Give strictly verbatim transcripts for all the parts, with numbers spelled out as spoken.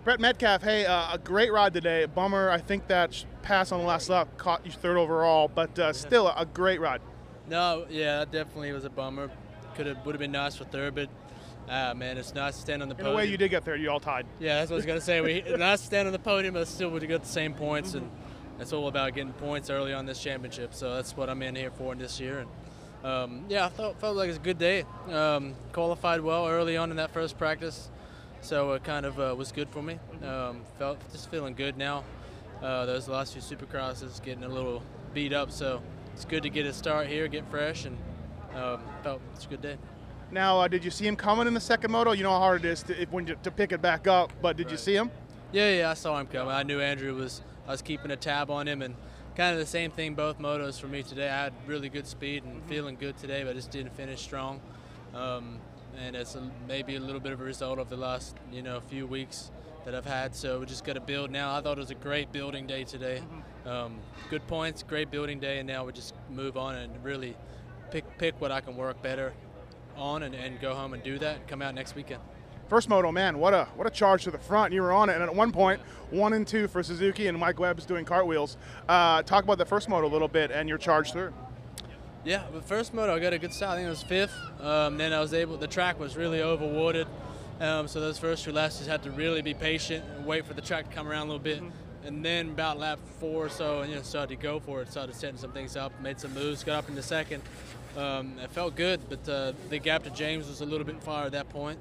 Brett Metcalf, hey, uh, a great ride today. Bummer, I think that sh- pass on the last lap caught you third overall, but uh, still a, a great ride. No, yeah, that definitely was a bummer. Could have would have been nice for third, but ah, man, it's nice to stand on the In podium. a way, you did get third. You all tied. Yeah, that's what I was gonna say. We nice to stand on the podium, but still would have got the same points, mm-hmm. and that's all about getting points early on this championship. So that's what I'm in here for this year. And um, yeah, I felt felt like it was a good day. Um, qualified well early on in that first practice, so it kind of uh, was good for me. Um, felt just feeling good now. Uh, those last few Supercrosses getting a little beat up, so it's good to get a start here, get fresh, and um, felt it's a good day. Now, uh, did you see him coming in the second moto? You know how hard it is to, if, when you, to pick it back up, but did right. you see him? Yeah, yeah, I saw him coming. I knew Andrew was, I was keeping a tab on him, and kind of the same thing both motos for me today. I had really good speed and mm-hmm. feeling good today, but I just didn't finish strong. Um, and it's a, maybe a little bit of a result of the last, you know, few weeks that I've had, so we just got to build now. I thought it was a great building day today. Mm-hmm. um, good points, great building day, and now we just move on and really pick pick what I can work better on and, and go home and do that and come out next weekend. First moto, man, what a what a charge to the front. You were on it, and at one point, one and two for Suzuki, and Mike Webb's doing cartwheels. Uh, talk about the first moto a little bit and your charge through. Yeah, the first moto I got a good start. I think it was fifth. Um, then I was able. The track was really overwatered, um, so those first two laps just had to really be patient and wait for the track to come around a little bit. Mm-hmm. And then about lap four or so, and you know, started to go for it. Started setting some things up, made some moves, got up into second. Um, it felt good, but uh, the gap to James was a little bit far at that point.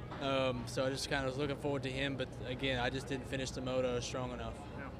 Um, so I just kind of was looking forward to him, but again, I just didn't finish the moto strong enough.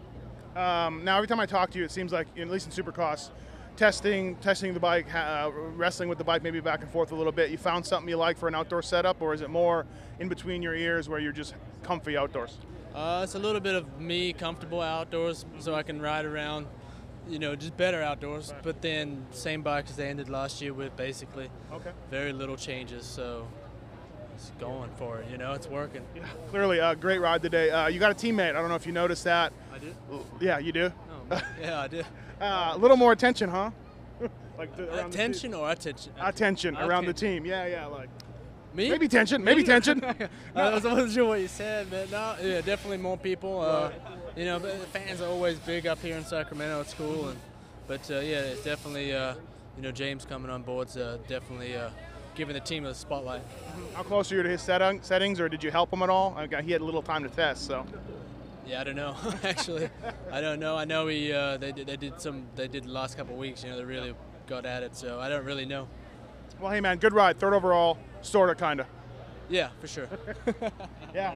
Yeah. Um, now, every time I talk to you, it seems like, at least in Supercross, testing, testing the bike, uh, wrestling with the bike, maybe back and forth a little bit. You found something you like for an outdoor setup, or is it more in between your ears where you're just comfy outdoors? Uh, it's a little bit of me comfortable outdoors, so I can ride around, you know, just better outdoors. Right. But then same bike as they ended last year with, basically. Okay. Very little changes, so it's going for it. You know, it's working. Yeah, clearly, a uh, great ride today. Uh, you got a teammate. I don't know if you noticed that. I did. Yeah, you do. Oh, yeah, I did. Uh, a little more attention, huh? like the, attention or attention? Attention around attention. the team. Yeah, yeah, like. Me? Maybe tension. Maybe tension. I wasn't sure what you said, but no, yeah, definitely more people. Uh, you know, but the fans are always big up here in Sacramento. It's cool, and but uh, yeah, it's definitely uh, you know, James coming on board's uh, definitely uh, giving the team a spotlight. How close are you to his set- settings, or did you help him at all? He had a little time to test, so. Yeah, I don't know. Actually, I don't know. I know he uh, they did they did some they did the last couple of weeks. You know, they really got at it, so I don't really know. Well, hey man, good ride, third overall, sorta, kinda. Yeah, for sure. Yeah.